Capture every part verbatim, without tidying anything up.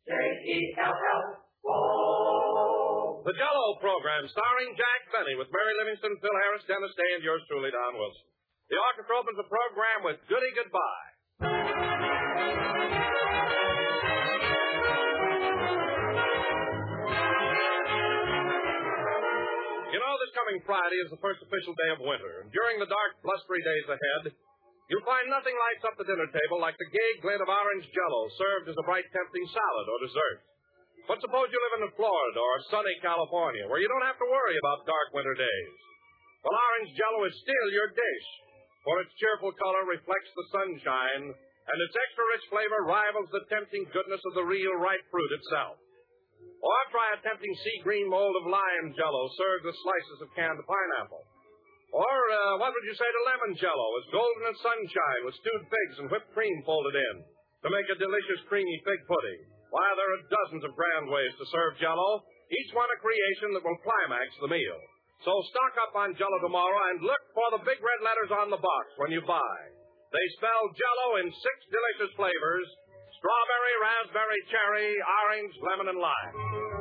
J E L L O. The Jell-O program, starring Jack Benny, with Mary Livingston, Phil Harris, Dennis Day, and yours truly, Don Wilson. The orchestra opens the program with Goody Goodbye. You know, this coming Friday is the first official day of winter, and during the dark, blustery days ahead, you'll find nothing lights up the dinner table like the gay glint of orange Jell-O served as a bright, tempting salad or dessert. But suppose you live in Florida or sunny California, where you don't have to worry about dark winter days. Well, orange Jell-O is still your dish, for its cheerful color reflects the sunshine, and its extra-rich flavor rivals the tempting goodness of the real ripe fruit itself. Or try a tempting sea green mold of lime Jell-O served with slices of canned pineapple. Or, uh, what would you say to lemon Jell-O, as golden as sunshine with stewed figs and whipped cream folded in, to make a delicious creamy fig pudding? Why, there are dozens of grand ways to serve Jell-O, each one a creation that will climax the meal. So stock up on Jell-O tomorrow and look for the big red letters on the box when you buy. They spell Jell-O in six delicious flavors: strawberry, raspberry, cherry, orange, lemon, and lime.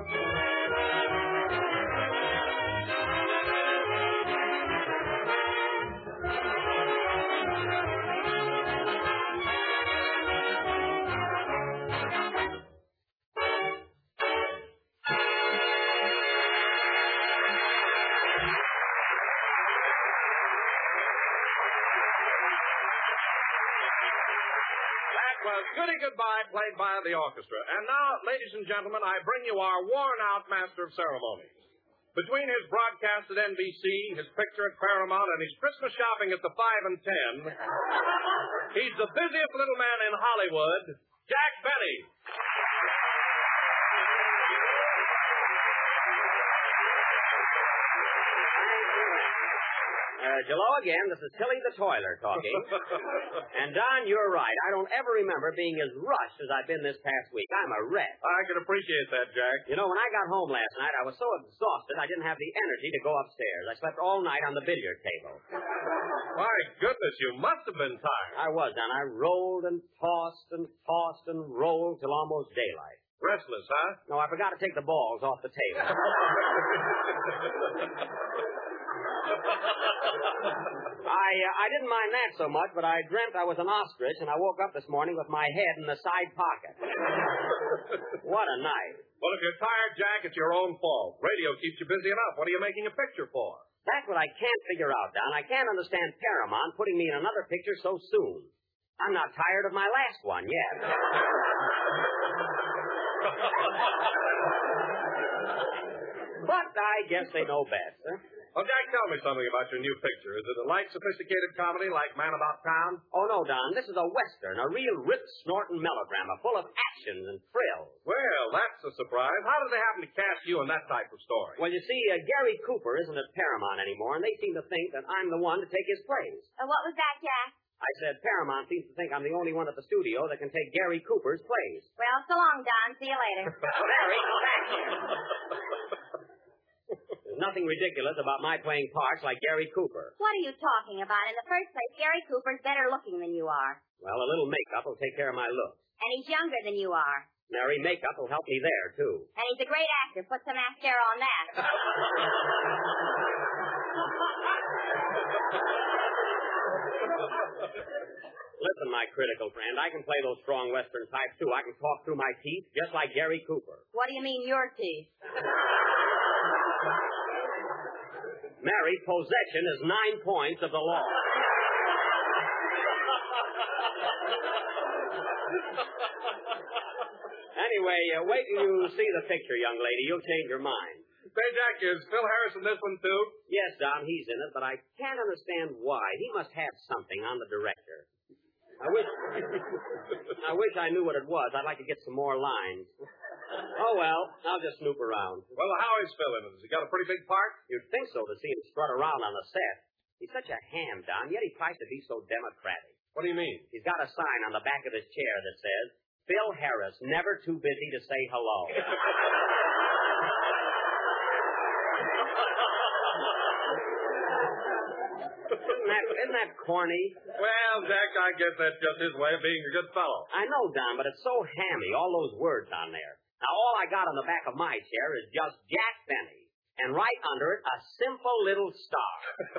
Was Goody Goodbye, played by the orchestra. And now, ladies and gentlemen, I bring you our worn-out master of ceremonies. Between his broadcast at N B C, his picture at Paramount, and his Christmas shopping at the five and ten, he's the busiest little man in Hollywood, Jack Benny. Uh, Jell-O again, this is Tilly the Toiler talking. And, Don, you're right. I don't ever remember being as rushed as I've been this past week. I'm a wreck. I can appreciate that, Jack. You know, when I got home last night, I was so exhausted I didn't have the energy to go upstairs. I slept all night on the billiard table. My goodness, you must have been tired. I was, Don. I rolled and tossed and tossed and rolled till almost daylight. Restless, huh? No, I forgot to take the balls off the table. I uh, I didn't mind that so much, but I dreamt I was an ostrich, and I woke up this morning with my head in the side pocket. What a night. Well, if you're tired, Jack, it's your own fault. Radio keeps you busy enough. What are you making a picture for? That's what I can't figure out, Don. I can't understand Paramount putting me in another picture so soon. I'm not tired of my last one yet. But I guess they know best, huh? Well, Jack, tell me something about your new picture. Is it a light, sophisticated comedy like Man About Town? Oh, no, Don. This is a Western, a real rip-snorting melodrama full of action and thrills. Well, that's a surprise. How did they happen to cast you in that type of story? Well, you see, uh, Gary Cooper isn't at Paramount anymore, and they seem to think that I'm the one to take his place. Uh, what was that, Jack? I said Paramount seems to think I'm the only one at the studio that can take Gary Cooper's place. Well, so long, Don. See you later. Mary, thank you. There's nothing ridiculous about my playing parts like Gary Cooper. What are you talking about? In the first place, Gary Cooper's better looking than you are. Well, a little makeup will take care of my looks. And he's younger than you are. Mary, makeup will help me there, too. And he's a great actor. Put some mascara on that. Listen, my critical friend, I can play those strong Western types, too. I can talk through my teeth just like Gary Cooper. What do you mean, your teeth? Mary, possession is nine points of the law. Anyway, uh, wait till you see the picture, young lady. You'll change your mind. Say, Jack, is Phil Harris in this one, too? Yes, Don, he's in it, but I can't understand why. He must have something on the director. I wish I wish I knew what it was. I'd like to get some more lines. Oh, well, I'll just snoop around. Well, how is Phil in it? Has he got a pretty big part? You'd think so to see him strut around on the set. He's such a ham, Don, yet he tries to be so democratic. What do you mean? He's got a sign on the back of his chair that says, Phil Harris, never too busy to say hello. Isn't that, isn't that corny? Well, Jack, I guess that's just his way of being a good fellow. I know, Don, but it's so hammy, all those words on there. Now, all I got on the back of my chair is just Jack Benny. And right under it, a simple little star.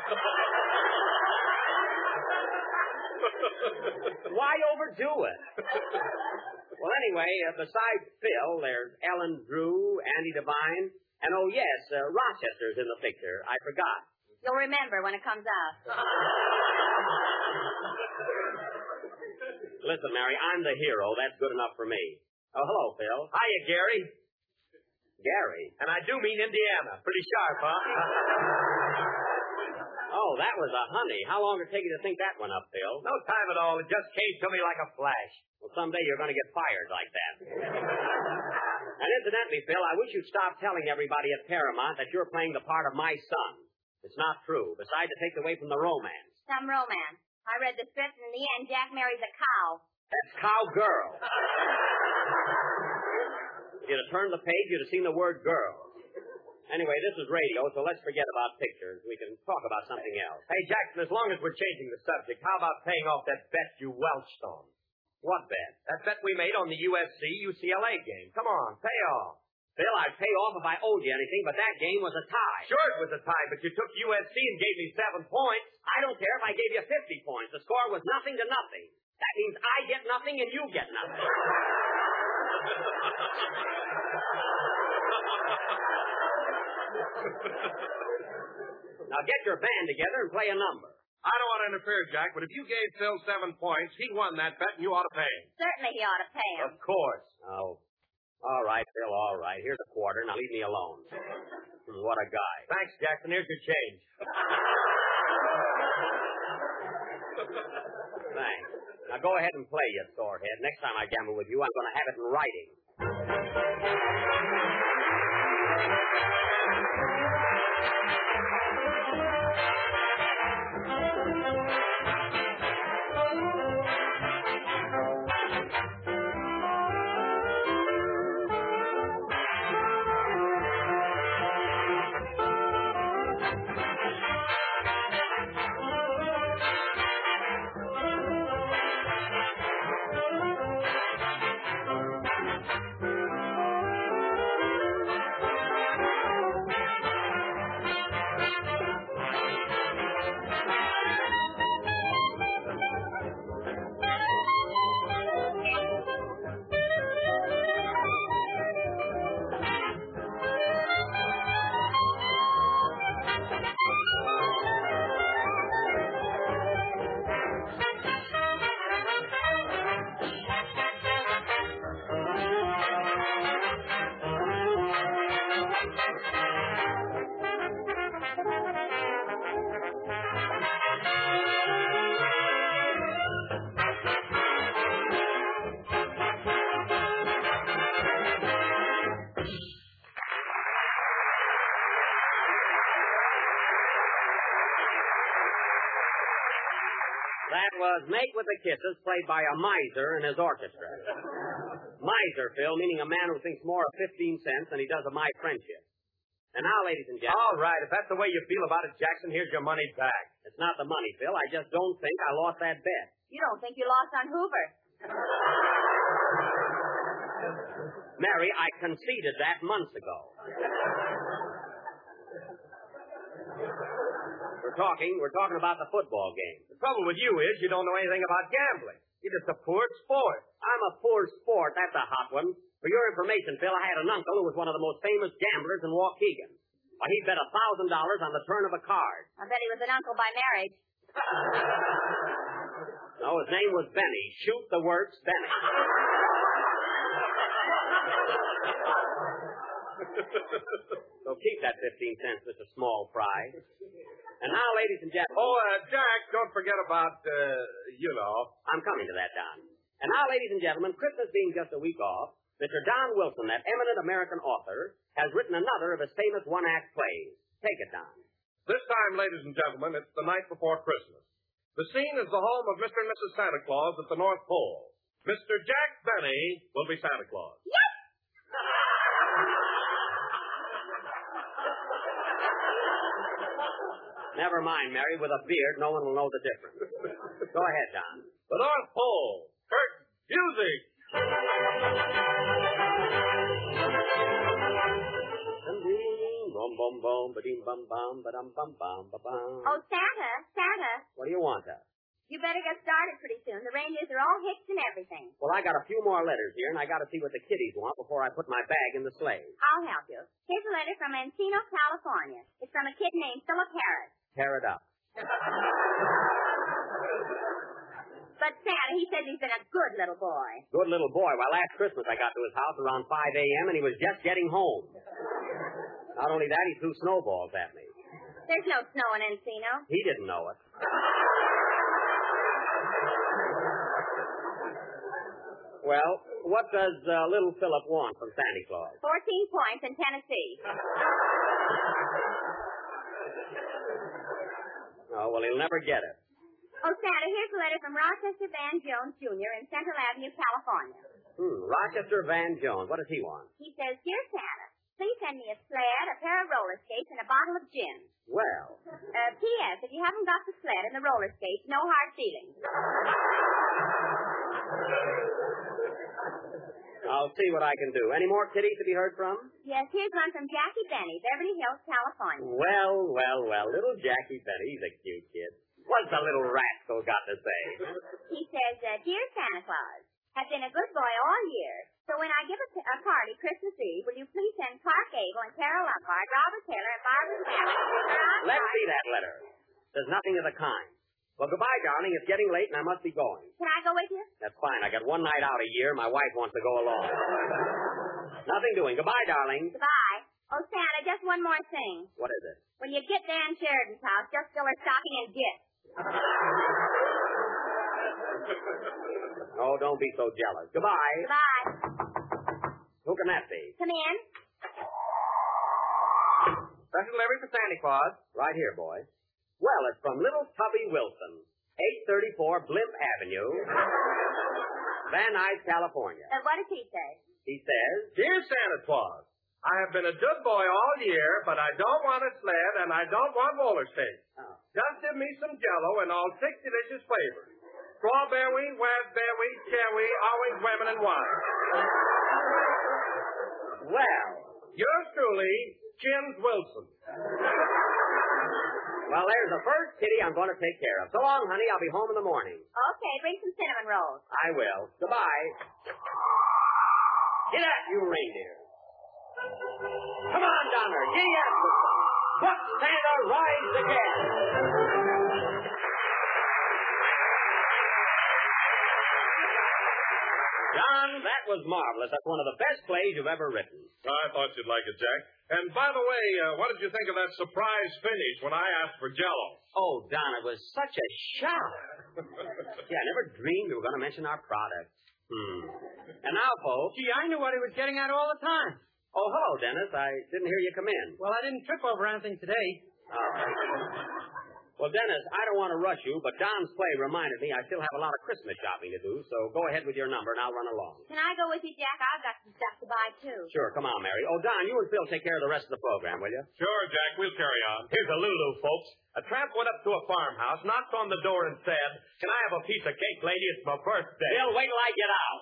Why overdo it? Well, anyway, uh, besides Phil, there's Ellen Drew, Andy Devine, and oh, yes, uh, Rochester's in the picture. I forgot. You'll remember when it comes out. Listen, Mary, I'm the hero. That's good enough for me. Oh, hello, Phil. Hiya, Gary. Gary. And I do mean Indiana. Pretty sharp, huh? Oh, that was a honey. How long did it take you to think that one up, Phil? No time at all. It just came to me like a flash. Well, someday you're going to get fired like that. And incidentally, Phil, I wish you'd stop telling everybody at Paramount that you're playing the part of my son. It's not true. Besides, it takes away from the romance. Some romance. I read the script, and in the end, Jack marries a cow. That's cowgirl. If you'd have turned the page, you'd have seen the word girl. Anyway, this is radio, so let's forget about pictures. We can talk about something else. Hey, Jackson, as long as we're changing the subject, how about paying off that bet you welched on? What bet? That bet we made on the U S C U C L A game. Come on, pay off. Phil, I'd pay off if I owed you anything, but that game was a tie. Sure it was a tie, but you took U S C and gave me seven points. I don't care if I gave you fifty points. The score was nothing to nothing. That means I get nothing and you get nothing. Now get your band together and play a number. I don't want to interfere, Jack, but if you gave Phil seven points, he won that bet, and you ought to pay him. Certainly he ought to pay him. Of course. Oh. All right, Phil, all right. Here's a quarter. Now leave me alone. What a guy. Thanks, Jackson. Here's your change. Thanks. Now go ahead and play, you sorehead. Next time I gamble with you, I'm going to have it in writing. That was Make with the Kisses, played by a miser and his orchestra. Miser, Phil, meaning a man who thinks more of fifteen cents than he does of my friendship. And now, ladies and gentlemen... All right, if that's the way you feel about it, Jackson, here's your money back. It's not the money, Phil. I just don't think I lost that bet. You don't think you lost on Hoover. Mary, I conceded that months ago. We're talking, we're talking about the football game. The trouble with you is you don't know anything about gambling. You're just a poor sport. I'm a poor sport. That's a hot one. For your information, Phil, I had an uncle who was one of the most famous gamblers in Waukegan. Well, he bet a thousand dollars on the turn of a card. I bet he was an uncle by marriage. No, his name was Benny. Shoot the works, Benny. So keep that fifteen cents, Mister Small Fry. And now, ladies and gentlemen... Oh, uh, Jack, don't forget about, uh, you know. I'm coming to that, Don. And now, ladies and gentlemen, Christmas being just a week off, Mister Don Wilson, that eminent American author, has written another of his famous one-act plays. Take it, Don. This time, ladies and gentlemen, it's the night before Christmas. The scene is the home of Mister and Missus Santa Claus at the North Pole. Mister Jack Benny will be Santa Claus. Yes! Never mind, Mary. With a beard, no one will know the difference. Go ahead, Don. The North Pole. Curtain. Music. Boom, boom, boom, ba-ding, bum, bum, ba-dum, bum, bum, ba-bum. Oh, Santa, Santa, What do you want, uh? you better get started pretty soon. The reindeers are all hitched and everything. Well, I got a few more letters here, and I got to see what the kiddies want before I put my bag in the sleigh. I'll help you. Here's a letter from Encino, California. It's from a kid named Philip Harris. Tear it up. But Santa, he says he's been a good little boy. Good little boy. Well, last Christmas I got to his house around five a.m., and he was just getting home. Not only that, he threw snowballs at me. There's no snow in Encino. He didn't know it. Well, what does uh, little Philip want from Santa Claus? Fourteen points in Tennessee. Oh, well, he'll never get it. Oh, Santa, here's a letter from Rochester Van Jones, Junior in Central Avenue, California. Hmm, Rochester Van Jones. What does he want? He says, Dear Santa, please send me a sled, a pair of roller skates, and a bottle of gin. Well, Uh, P S. If you haven't got the sled and the roller skates, no hard feelings. I'll see what I can do. Any more kiddies to be heard from? Yes, here's one from Jackie Benny, Beverly Hills, California. Well, well, well. Little Jackie Benny. He's a cute kid. What's the little rascal got to say? He says, uh, Dear Santa Claus, I've been a good boy all year, so when I give a, a party Christmas Eve, will you please send Clark Gable and Carol Lombard, Robert Taylor, and Barbara Sanders? Let's see that letter. There's nothing of the kind. Well, goodbye, darling. It's getting late, and I must be going. Can I go with you? That's fine. I got one night out a year. My wife wants to go along. Nothing doing. Goodbye, darling. Goodbye. Oh, Santa, just one more thing. What is it? When you get Dan Sheridan's house, just fill her stocking and get. Oh, don't be so jealous. Goodbye. Goodbye. Who can that be? Come in. Special delivery for Santa Claus. Right here, boy. Well, it's from little Tubby Wilson, eight thirty-four Blimp Avenue, Van Nuys, California. Uh, what does he say? He says, Dear Santa Claus, I have been a good boy all year, but I don't want a sled and I don't want roller skates. oh, Just give me some Jell-O in all six delicious flavors. Strawberry, raspberry, cherry, orange, lemon, and wine. well, Yours truly, Jim Wilson. well, there's the first kitty I'm going to take care of. So long, honey. I'll be home in the morning. Okay, bring some cinnamon rolls. I will. Goodbye. Get up, you reindeer. Come on, Donner. Giddy up. Buck Santa rides again. John, that was marvelous. That's one of the best plays you've ever written. I thought you'd like it, Jack. And by the way, uh, what did you think of that surprise finish when I asked for Jell-O? Oh, Don, it was such a shock. Yeah, I never dreamed we were going to mention our product. Hmm. And now, folks. Gee, I knew what he was getting at all the time. Oh, hello, Dennis. I didn't hear you come in. Well, I didn't trip over anything today. Oh. Well, Dennis, I don't want to rush you, but Don's play reminded me I still have a lot of Christmas shopping to do, so go ahead with your number and I'll run along. Can I go with you, Jack? I've got some stuff to buy, too. Sure, come on, Mary. Oh, Don, you and Phil take care of the rest of the program, will you? Sure, Jack. We'll carry on. Here's a Lulu, folks. A tramp went up to a farmhouse, knocked on the door, and said, Can I have a piece of cake, lady? It's my birthday. Phil, wait till I get out.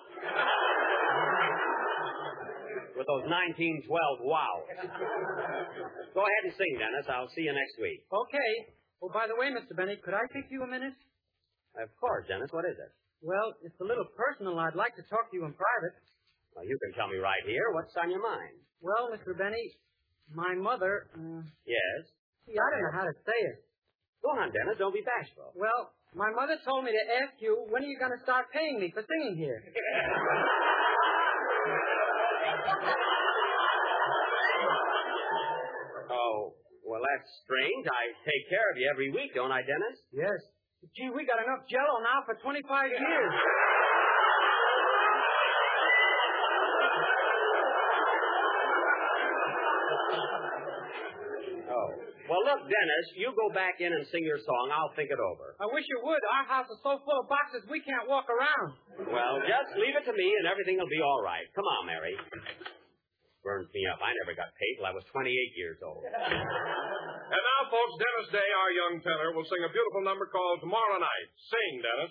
With those nineteen twelve wows. Go ahead and sing, Dennis. I'll see you next week. Okay. Oh, by the way, Mister Benny, could I take you a minute? Of course, Dennis. What is it? Well, it's a little personal. I'd like to talk to you in private. Well, you can tell me right here. What's on your mind? Well, Mister Benny, my mother, uh, Yes? see, I don't know how to say it. Go on, Dennis. Don't be bashful. Well, my mother told me to ask you, when are you going to start paying me for singing here? Oh, well, that's strange. I take care of you every week, don't I, Dennis? Yes. Gee, we got enough Jell-O now for twenty-five years. Oh. Well, look, Dennis, you go back in and sing your song. I'll think it over. I wish you would. Our house is so full of boxes we can't walk around. Well, just leave it to me and everything will be all right. Come on, Mary. Burns me up. I never got paid till I was twenty-eight years old. And now, folks, Dennis Day, our young tenor, will sing a beautiful number called Tomorrow Night. Sing, Dennis.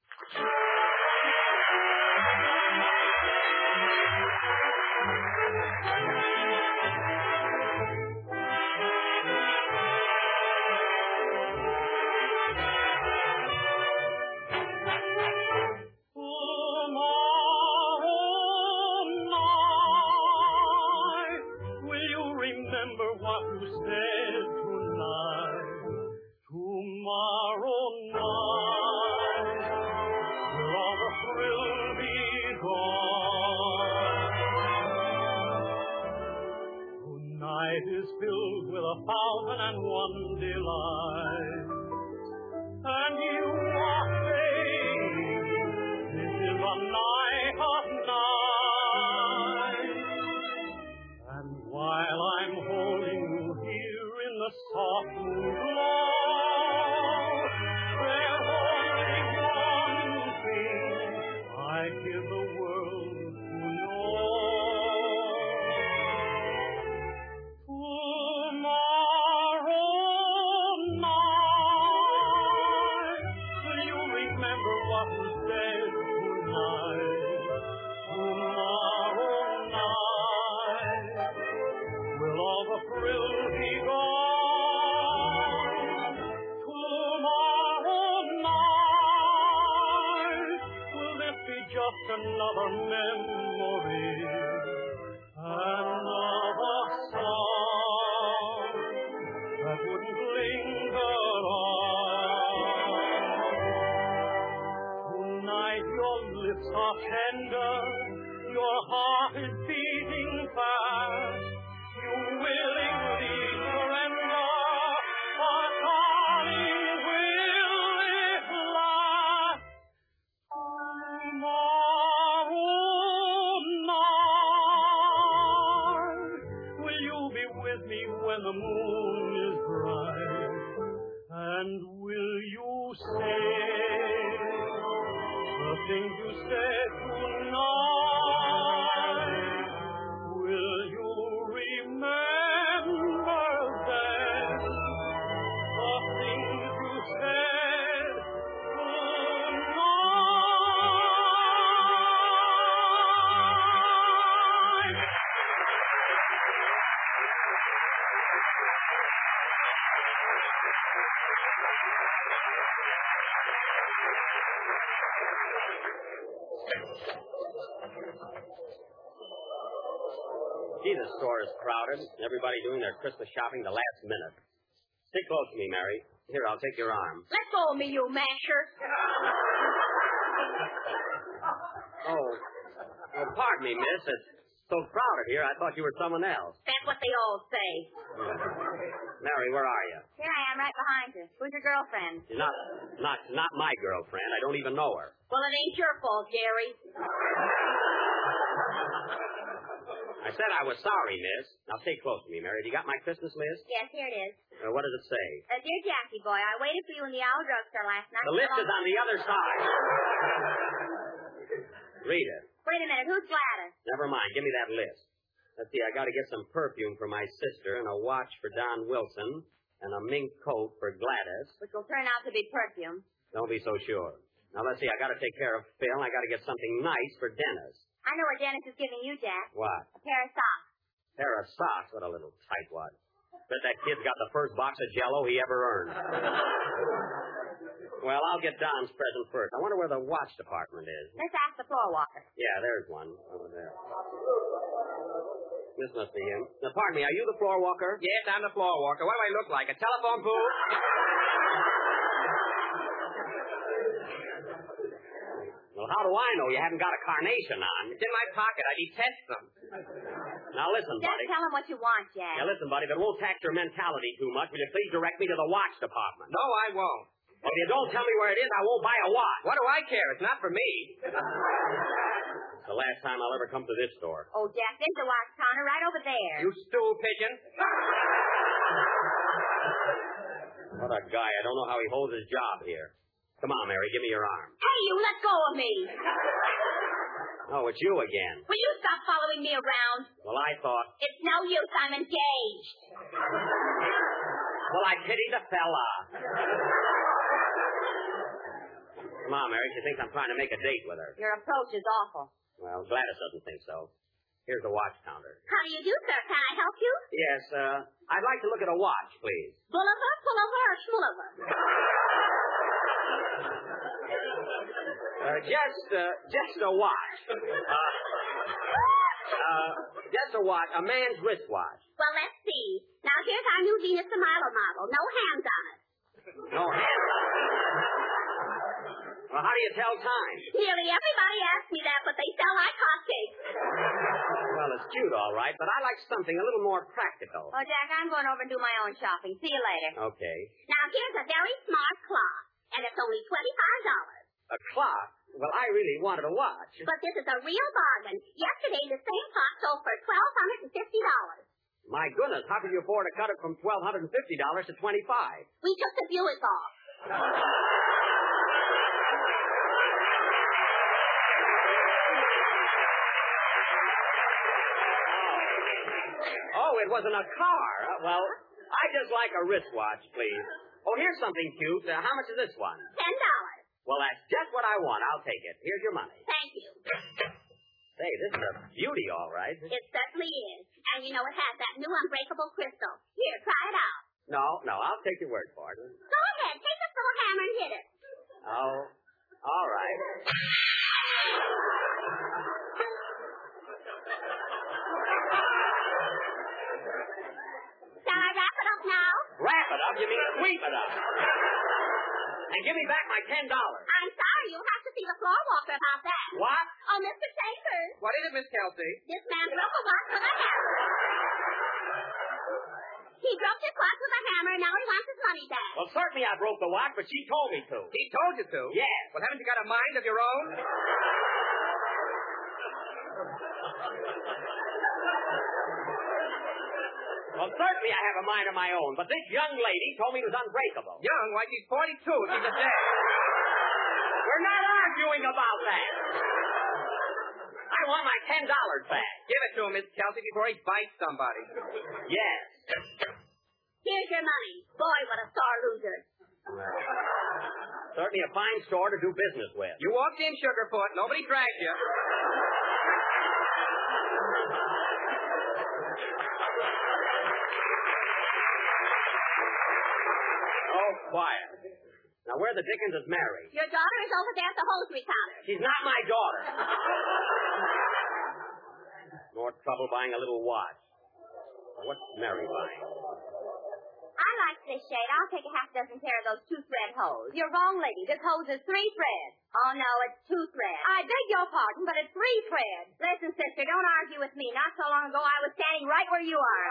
Is filled with a thousand and one delight, and you are saying this is a night of night. And while I'm holding you here in the soft moon glow, there's only one thing I give the world to know. Another memory, another song that wouldn't linger on. Tonight your lips are tender, your heart is beating fast. You willingly surrender, but darling, will it last? When the moon is bright, and will you say the things you said tonight? Will you remember then the things you said tonight? Gee, the store is crowded. Everybody doing their Christmas shopping the last minute. Stick close to me, Mary. Here, I'll take your arm. Let go of me, you masher. Oh, well, pardon me, miss. It's so crowded here, I thought you were someone else. That's what they all say. Mary, where are you? Here I am, right behind you. Who's your girlfriend? She's not, not, not my girlfriend. I don't even know her. Well, it ain't your fault, Gary. I said I was sorry, miss. Now, stay close to me, Mary. Have you got my Christmas list? Yes, here it is. Uh, what does it say? Uh, dear Jackie boy, I waited for you in the owl drugstore last night. The list is on the other side. Read it. Wait a minute, who's Gladys? Never mind. Give me that list. Let's see, I got to get some perfume for my sister and a watch for Don Wilson and a mink coat for Gladys. Which will turn out to be perfume. Don't be so sure. Now, let's see, I got to take care of Phil, and I got to get something nice for Dennis. I know what Dennis is giving you, Jack. What? A pair of socks. Pair of socks? What a little tightwad. Bet that kid's got the first box of Jell-O he ever earned. Well, I'll get Don's present first. I wonder where the watch department is. Let's ask the floor walker. Yeah, there's one over there. This must be him. Now, pardon me, are you the floor walker? Yes, I'm the floor walker. What do I look like? A telephone booth? Well, how do I know you haven't got a carnation on? It's in my pocket. I detest them. Now, listen, Just buddy. tell him what you want, Jack. Now, listen, buddy, if it won't tax your mentality too much, will you please direct me to the watch department? No, I won't. Well, if you don't tell me where it is, I won't buy a watch. What do I care? It's not for me. It's the last time I'll ever come to this store. Oh, Jack, there's the watch counter right over there. You stool pigeon. What a guy. I don't know how he holds his job here. Come on, Mary, give me your arm. Hey, you let go of me. Oh, it's you again. Will you stop following me around? Well, I thought... It's no use. I'm engaged. Well, I pity the fella. Come on, Mary. She thinks I'm trying to make a date with her. Your approach is awful. Well, Gladys doesn't think so. Here's the watch counter. How do you do, sir? Can I help you? Yes, uh, I'd like to look at a watch, please. Bulliver, pullover, or schmulliver? Uh, just, uh, just a watch. Uh, uh, just a watch, a man's wristwatch. Well, let's see. Now, here's our new Venus de Milo model. No hands on it. No hands on it. Well, how do you tell time? Nearly everybody asks me that, but they sell like hotcakes. Well, it's cute, all right, but I like something a little more practical. Oh, Jack, I'm going over and do my own shopping. See you later. Okay. Now, here's a very smart clock, and it's only twenty-five dollars. A clock? Well, I really wanted a watch. But this is a real bargain. Yesterday, the same clock sold for twelve hundred fifty dollars. My goodness, how could you afford to cut it from twelve hundred fifty dollars to twenty-five dollars? We took the Buick off. Oh, it wasn't a car. Uh, well, I just like a wristwatch, please. Oh, here's something cute. Uh, how much is this one? Ten dollars. Well, that's just what I want. I'll take it. Here's your money. Thank you. Say, this is a beauty, all right. It certainly is. And you know it has that new unbreakable crystal. Here, try it out. No, no, I'll take your word for it. Go ahead. Take this little hammer and hit it. Oh, all right. Shall I wrap it up now? Wrap it up? You mean sweep it up? And give me back my ten dollars. I'm sorry. You'll have to see the floor walker about that. What? Oh, Mister Chambers. What is it, Miss Kelsey? This man broke a watch with a hammer. He broke his watch with a hammer, and now he wants his money back. Well, certainly I broke the watch, but she told me to. He told you to? Yes. Well, haven't you got a mind of your own? Well, certainly I have a mind of my own, but this young lady told me it was unbreakable. Young? Why, she's forty-two. She's a day. We're not arguing about that. I want my ten dollars back. Give it to him, Miss Kelsey, before he bites somebody. Yes. Here's your money. Boy, what a sore loser. Well, certainly a fine store to do business with. You walked in, Sugarfoot. Nobody dragged you. Oh, quiet. Now, where the dickens is Mary? Your daughter is over there at the hosiery counter. She's not my daughter. More trouble buying a little watch. What's Mary buying? I like this shade. I'll take a half dozen pair of those two-thread hose. You're wrong, lady. This hose is three threads. Oh, no, it's two threads. I beg your pardon, but it's three threads. Listen, sister, don't argue with me. Not so long ago, I was standing right where you are.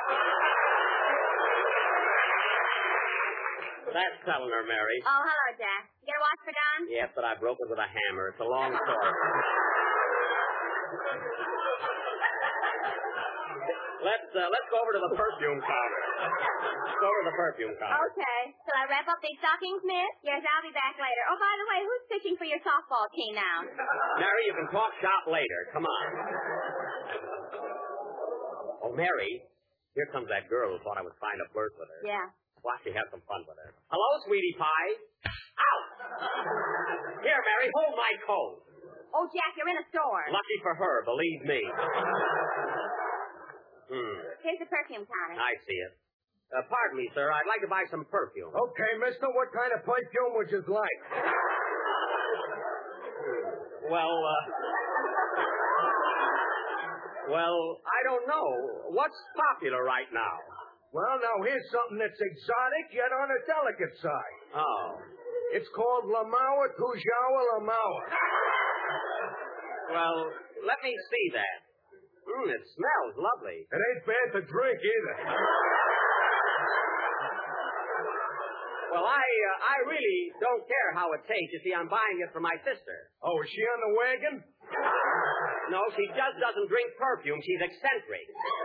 That's telling her, Mary. Oh, hello, Jack. You get a watch for Don? Yes, but I broke it with a hammer. It's a long story. Let's uh, let's go over to the perfume counter. Let's go over to the perfume counter. Okay. Shall I wrap up these stockings, miss? Yes, I'll be back later. Oh, by the way, who's pitching for your softball team now? Mary, you can talk shop later. Come on. Oh, Mary, here comes that girl who thought I was trying to flirt with her. Yeah. Watch me have some fun with her. Hello, sweetie pie. Ow! Here, Mary, hold my coat. Oh, Jack, you're in a store. Lucky for her, believe me. Hmm. Here's the perfume counter. I see it. Uh, pardon me, sir. I'd like to buy some perfume. Okay, mister, what kind of perfume would you like? Well, uh... Well, I don't know. What's popular right now? Well, now, here's something that's exotic, yet on a delicate side. Oh. It's called Lamaua Tujawa Lamaua. Well, let me see that. Mm, it smells lovely. It ain't bad to drink, either. Well, I uh, I really don't care how it tastes. You see, I'm buying it for my sister. Oh, is she on the wagon? No, she just doesn't drink perfume. She's eccentric.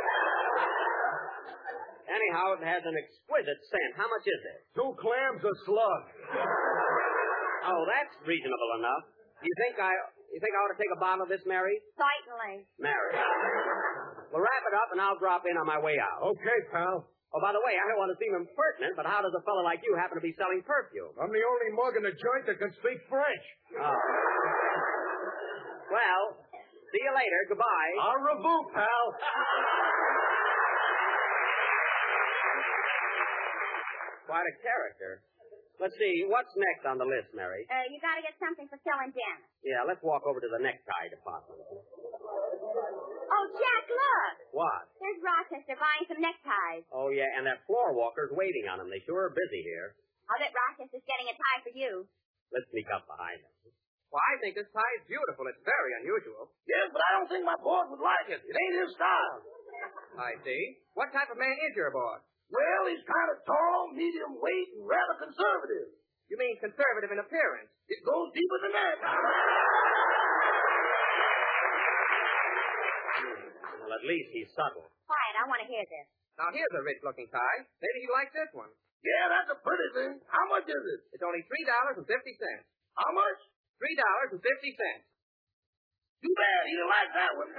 Anyhow, it has an exquisite scent. How much is it? Two clams a slug. Oh, that's reasonable enough. You think I you think I ought to take a bottle of this, Mary? Certainly. Mary. Well, wrap it up, and I'll drop in on my way out. Okay, pal. Oh, by the way, I don't want to seem impertinent, but how does a fellow like you happen to be selling perfume? I'm the only mug in the joint that can speak French. Oh. Well, see you later. Goodbye. Au revoir, pal. Quite a character. Let's see, what's next on the list, Mary? Uh, you gotta get something for Phil and Janet. Yeah, let's walk over to the necktie department. Oh, Jack, look! What? There's Rochester buying some neckties. Oh, yeah, and that floor walker's waiting on him. They sure are busy here. I'll bet Rochester's getting a tie for you. Let's sneak up behind him. Well, I think this tie is beautiful. It's very unusual. Yes, but I don't think my boss would like it. It ain't his style. I see. What type of man is your boss? Well, he's kind of tall, medium weight, and rather conservative. You mean conservative in appearance? It goes deeper than that. Well, at least he's subtle. Quiet, I want to hear this. Now, here's a rich-looking tie. Maybe he likes this one. Yeah, that's a pretty thing. How much is it? It's only three dollars and fifty cents. How much? Three dollars and fifty cents. Too bad. He didn't like that one.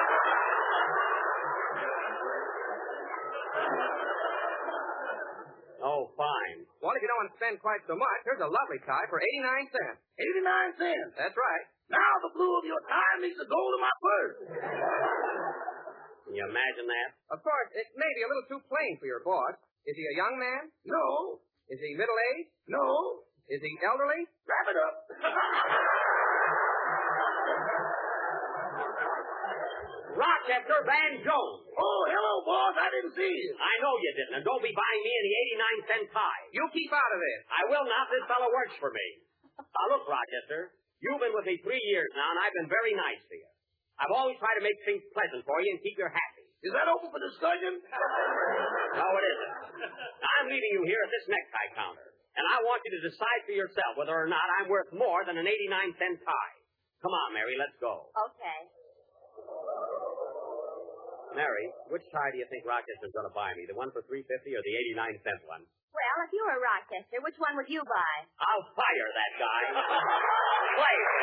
Oh, fine. Well, if you don't want to spend quite so much, here's a lovely tie for eighty-nine cents. eighty-nine cents. That's right. Now the blue of your tie meets the gold of my purse. Can you imagine that? Of course, it may be a little too plain for your boss. Is he a young man? No. Is he middle-aged? No. Is he elderly? Wrap it up. Rochester Van Jones. Oh, hello, boss. I didn't see you. I know you didn't, and don't be buying me any eighty-nine cent tie. You keep out of this. I will not. This fellow works for me. Now, look, Rochester, you've been with me three years now, and I've been very nice to you. I've always tried to make things pleasant for you and keep you happy. Is that open for discussion? No, it isn't. I'm leaving you here at this necktie counter, and I want you to decide for yourself whether or not I'm worth more than an eighty-nine cent tie. Come on, Mary, let's go. Okay. Mary, which tie do you think Rochester's going to buy me? The one for three fifty or the eighty-nine cent one? Well, if you were Rochester, which one would you buy? I'll fire that guy. Play it.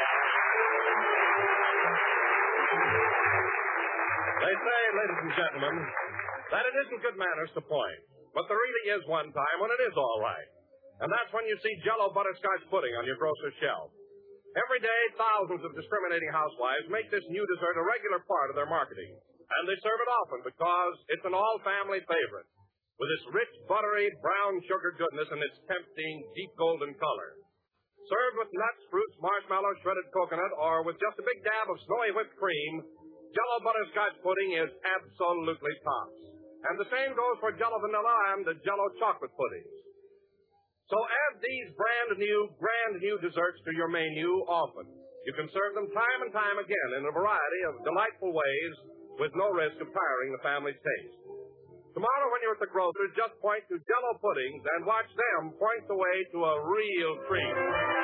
They say, ladies and gentlemen, that it isn't good manners to point. But there really is one time when it is all right. And that's when you see Jell-O butterscotch pudding on your grocer's shelf. Every day, thousands of discriminating housewives make this new dessert a regular part of their marketing. And they serve it often because it's an all-family favorite. With its rich, buttery, brown sugar goodness and its tempting, deep golden color. Served with nuts, fruits, marshmallows, shredded coconut, or with just a big dab of snowy whipped cream, Jell-O butterscotch pudding is absolutely tops. And the same goes for Jell-O vanilla and the Jell-O chocolate puddings. So add these brand new, grand new desserts to your menu often. You can serve them time and time again in a variety of delightful ways with no risk of tiring the family's taste. Tomorrow when you're at the grocer's, just point to Jell-O puddings and watch them point the way to a real treat.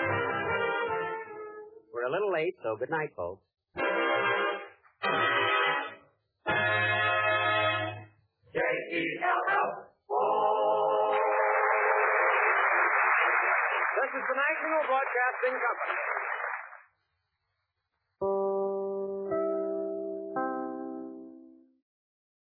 We're a little late, so good night, folks. J E L L O. This is the National Broadcasting Company.